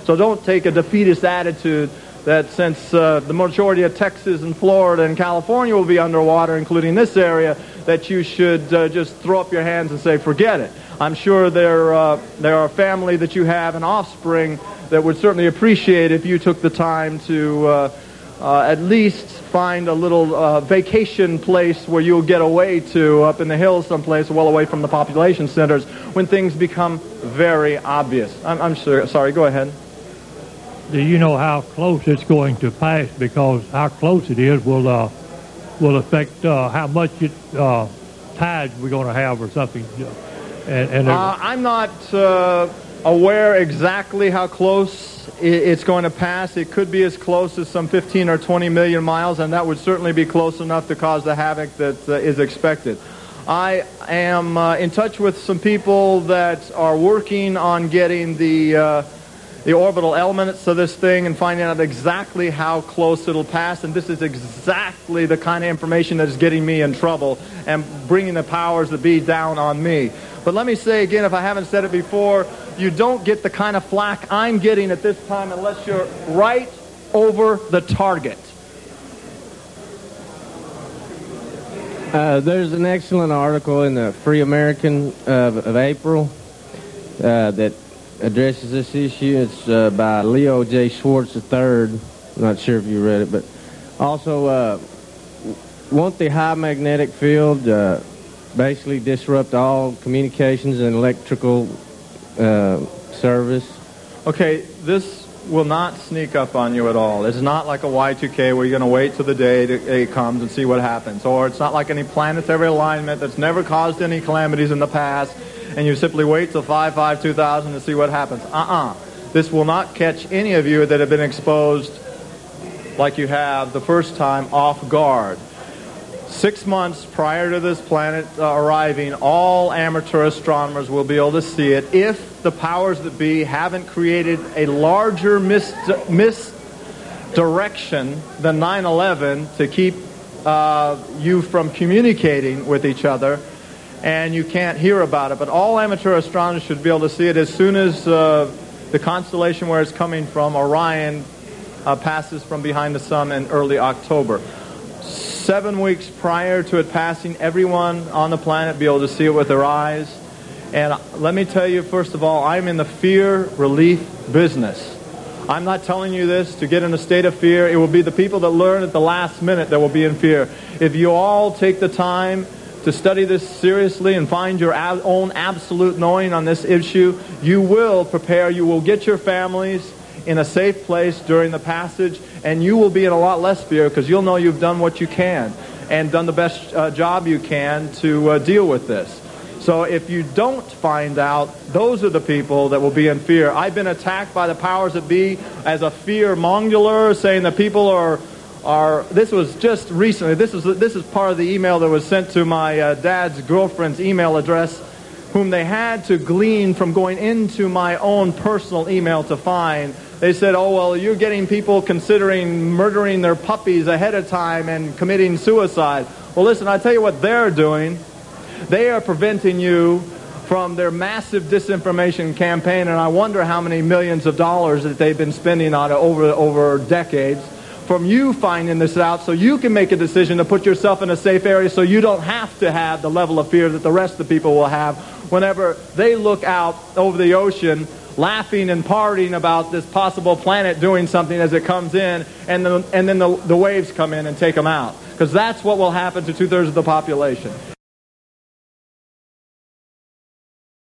So don't take a defeatist attitude that since the majority of Texas and Florida and California will be underwater, including this area, that you should just throw up your hands and say, forget it. I'm sure there are family that you have and offspring that would certainly appreciate if you took the time to at least find a little vacation place where you'll get away to up in the hills someplace well away from the population centers when things become very obvious. I'm sure. Sorry, go ahead. Do you know how close it's going to pass? Because how close it is will affect how much tides we're going to have or something. I'm not aware exactly how close it's going to pass. It could be as close as some 15 or 20 million miles, and that would certainly be close enough to cause the havoc that is expected. I am in touch with some people that are working on getting the orbital elements of this thing and finding out exactly how close it'll pass, and this is exactly the kind of information that is getting me in trouble and bringing the powers that be down on me. But let me say again, if I haven't said it before, you don't get the kind of flack I'm getting at this time unless you're right over the target. There's an excellent article in the Free American of April that addresses this issue. It's by Leo J. Schwartz III. I'm not sure if you read it, but also won't the high magnetic field basically disrupt all communications and electrical service? Okay, this will not sneak up on you at all. It's not like a Y2K where you're going to wait till the day it comes and see what happens. Or it's not like any planetary alignment that's never caused any calamities in the past, and you simply wait till 5/5/2000 to see what happens. This will not catch any of you that have been exposed like you have the first time off guard. 6 months prior to this planet arriving, all amateur astronomers will be able to see it if the powers that be haven't created a larger misdirection than 9/11 to keep you from communicating with each other, and you can't hear about it. But all amateur astronomers should be able to see it as soon as the constellation where it's coming from, Orion, passes from behind the sun in early October. 7 weeks prior to it passing, everyone on the planet will be able to see it with their eyes. And let me tell you, first of all, I'm in the fear relief business. I'm not telling you this to get in a state of fear. It will be the people that learn at the last minute that will be in fear. If you all take the time to study this seriously and find your own absolute knowing on this issue, you will prepare, you will get your families in a safe place during the passage, and you will be in a lot less fear because you'll know you've done what you can and done the best job you can to deal with this. So if you don't find out, those are the people that will be in fear. I've been attacked by the powers that be as a fear-monguler, saying that people are this was just recently, this is part of the email that was sent to my dad's girlfriend's email address, whom they had to glean from going into my own personal email to find. They said, oh, well, you're getting people considering murdering their puppies ahead of time and committing suicide. Well, listen, I'll tell you what they're doing. They are preventing you from their massive disinformation campaign, and I wonder how many millions of dollars that they've been spending on it over decades, from you finding this out so you can make a decision to put yourself in a safe area so you don't have to have the level of fear that the rest of the people will have whenever they look out over the ocean laughing and partying about this possible planet doing something as it comes in, and then the waves come in and take them out. Because that's what will happen to 2/3 of the population.